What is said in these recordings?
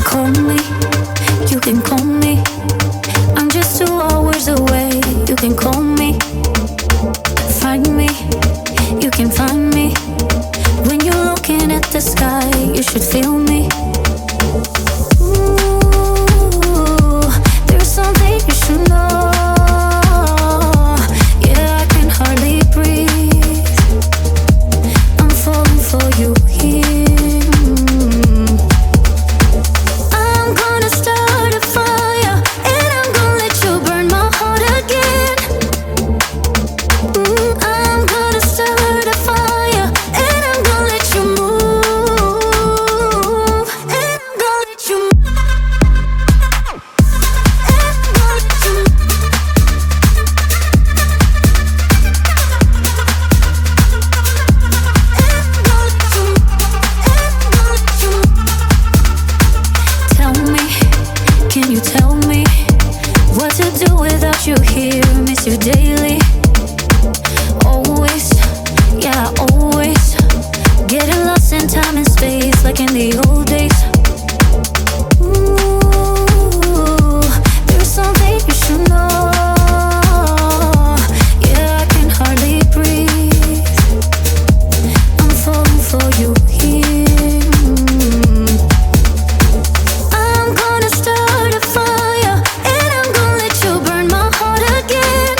Call me, you can call me. I'm just 2 hours away. You can call me, find me, you can find me. When you're looking at the sky, you should feel me. Ooh, there's something you should know. Yeah, I can hardly breathe. I'm falling for you here. You here, miss you daily. Always, yeah, always. Getting lost in time and space like in the old days. Ooh, there's something you should know. Yeah, I can hardly breathe. I'm falling for you here. I'm gonna start a fire and I'm gonna let you burn my heart again.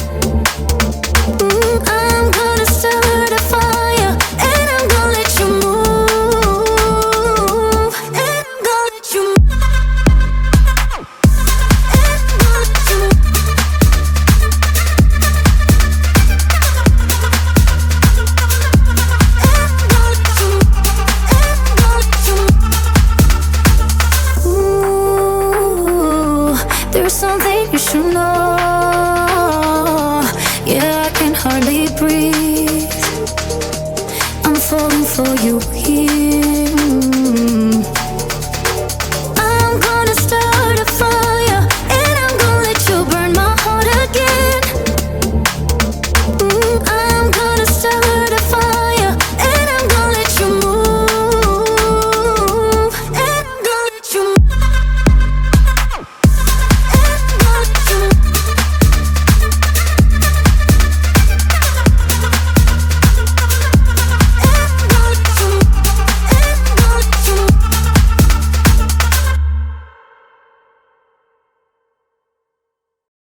I'm gonna start a fire and I'm gonna let you move. And I'm gonna let you move. And I'm gonna let you move. And I'm gonna let you move. And I'm gonna let you move. Ooh, there's something you should know. Yeah, I can hardly breathe. I'm falling for you here.